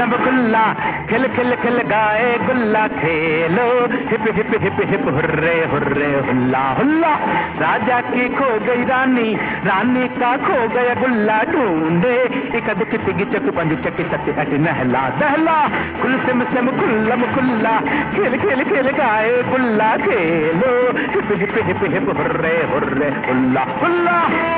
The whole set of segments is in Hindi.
खुल्लम खुल्ला, खिल खिल खिल गाए गुल्ला खेलो, hip hip hip hip hurray hurray हुल्ला हुल्ला। राजा की खो गई रानी, रानी का खो गया गुल्ला, ढूंढे इक दुख तिग चक पंज चक सत अट नहला दहला, खुल सिम सिम खुल्लम खुल्ला, खिल खिल खिल गाए गुल्ला खेलो, hip hip hip hip hurray hurray हुल्ला हुल्ला।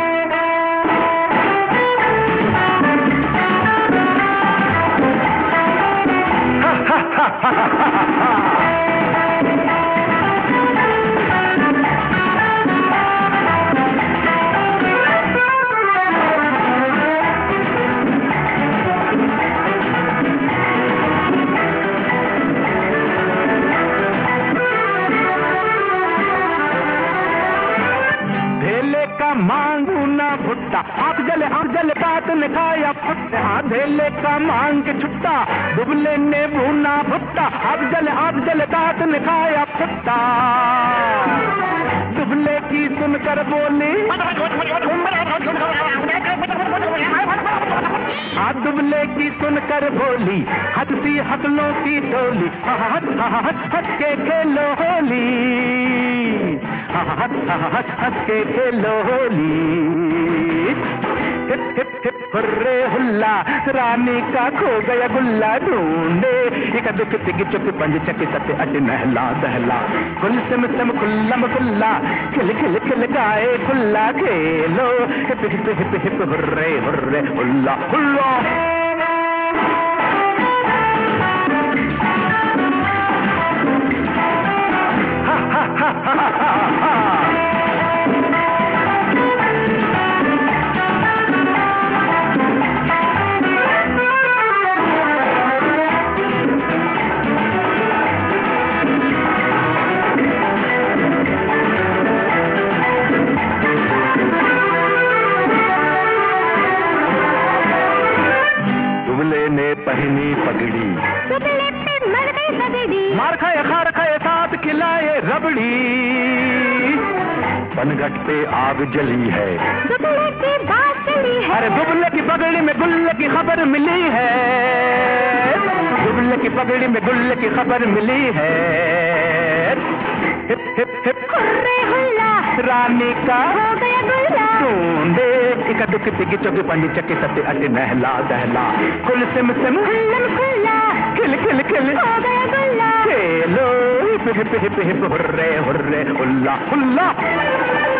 मांगू ना भुट्टा, आग जले बात ने खाया फुट्टा, धेले का मांग के छुट्टा, दुबले ने भूना भुट्टा, आग जले बात ने खाया फुट्टा। दुबले की सुनकर बोली, दुबले की सुनकर बोली, हंसी हंसलों की टोली, हंस के खेलो होली, हंस के खेलो Holi. Hip hip hip hurray हुल्ला, रानी का खो गया गुल्ला, ढूंढे एक दुख तिग चुक पंज चक सत अट नहला दहला, खुल सिम सिम खुल्लम खुल्ला, खिल खिल खिल गाए गुल्ला खेलो, hip hip hip hip hurray hurray हुल्ला हुल्ला। पहनी पगड़ी, दुबले पे मर गई पगड़ी, मार खाए खार खाए साथ खिलाए रबड़ी, पनघट पे आग जली है, दुबले की बात चली है, अरे दुबले की पगड़ी में गुल्ले की खबर मिली है, दुबले की पगड़ी में गुल्ले की खबर मिली है। हिप हिप हिप हुर्रे हुल्ला, रानी का हो गया गुल्ला, ढूंढे इक दुख तिग चुग पंज चक सत अट नहला दहला, खुल सिम सिम खुल्लम खुल्ला, खिल खिल खिल हो गया गुल्ला खेलो, hip hip hip hip hurray hurray हुल्ला हुल्ला।